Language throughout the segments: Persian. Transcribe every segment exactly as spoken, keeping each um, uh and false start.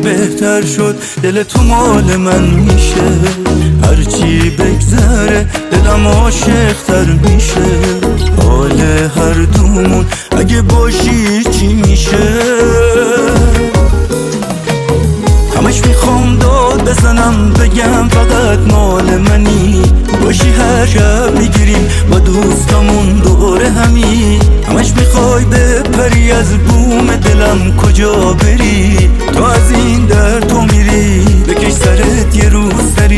بهتر شد دل تو مال من میشه، هرچی بگذره دلم عاشق‌تر میشه. حال هر دومون اگه باشی چی میشه؟ همش میخوام داد بزنم بگم فقط مال منی، باشی هر شب میگیریم با دوستامون دوره همی. همش میخوای بپری از بوم دلم کجا بری، تو از این در تو میری بکش سرت یه روز سری.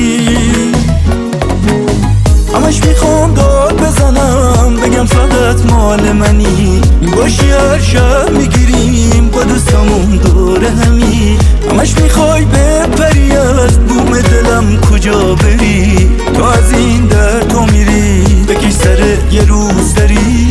همش میخوام داد بزنم بگم فقط مال منی، باشی هر شب میگیریم با دوستامون دوره همی. همش میخوای بپری از بوم دلم کجا بری، تو از این در تو میری بکش سرت یه روز سری.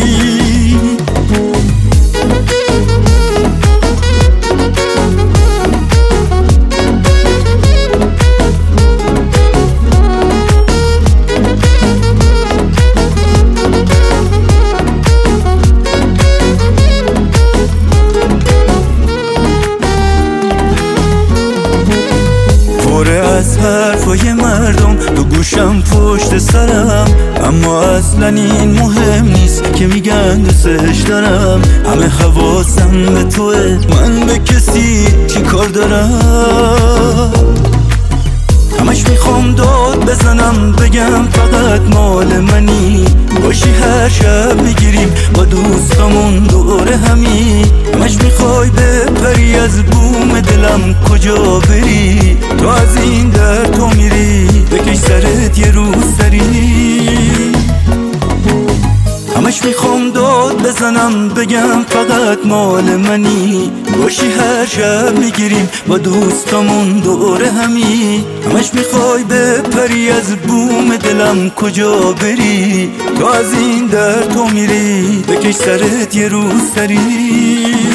از حرفای مردم تو گوشم پشت سرم، اما اصلا این مهم نیست که میگن دوستش دارم. همه حواسم به توه، من به کسی چی کار دارم؟ همش میخوام داد بزنم بگم فقط مال منی، باشی هر شب میگیریم با دوستامون دوره همی. همش میخوای بپری از بوم دلم کجا بری، تو از این در تو میری بکش سرت یه روز سری. همش میخوام داد بزنم بگم فقط مال منی، باشی هر شب میگیریم با دوستامون دوره همی. همش میخوای بپری از بوم دلم کجا بری، تو از این در تو میری بکش سرت یه روز سری.